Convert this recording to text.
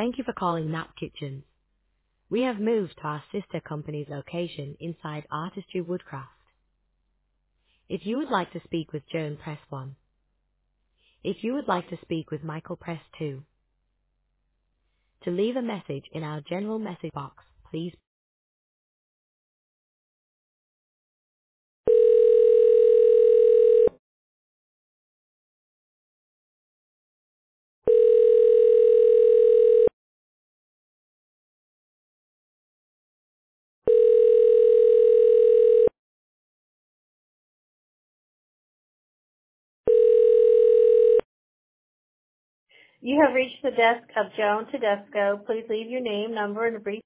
Thank you for calling Nap Kitchens. We have moved to our sister company's location inside Artistry Woodcraft. If you would like to speak with Joan, press 1. If you would like to speak with Michael, press 2. To leave a message in our general message box, please. You have reached the desk of Joan Tedesco. Please leave your name, number, and a brief